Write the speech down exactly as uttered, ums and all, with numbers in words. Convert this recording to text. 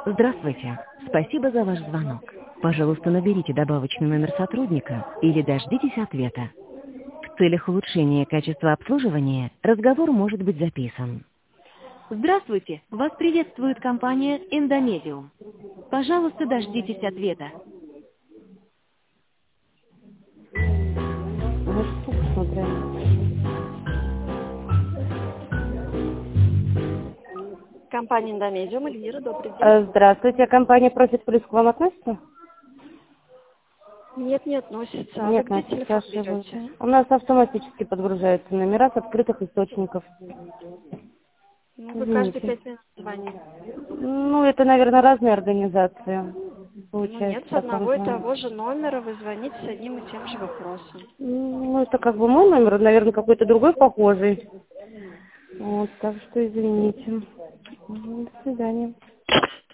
Здравствуйте. Спасибо за ваш звонок. Пожалуйста, наберите добавочный номер сотрудника или дождитесь ответа. В целях улучшения качества обслуживания разговор может быть записан. Здравствуйте. Вас приветствует компания Индомедиум. Пожалуйста, дождитесь ответа. Вот что посмотрим. Компания Индомедиум, Эльвира, добрый день. Э, Здравствуйте, компания Профит Плюс к вам относится? Нет, не относится. А вы Нет, где значит, телефон ошиблась. берете? У нас автоматически подгружаются номера с открытых источников. Ну, вы каждые Извините. пять минут звоните. Ну, это, наверное, разные организации. Ну, Получается, нет, с так вам одного и звонят. того же номера вы звоните с одним и тем же вопросом. Ну, это как бы мой номер, наверное, какой-то другой похожий. Вот, так что извините. Мгм, До свидания.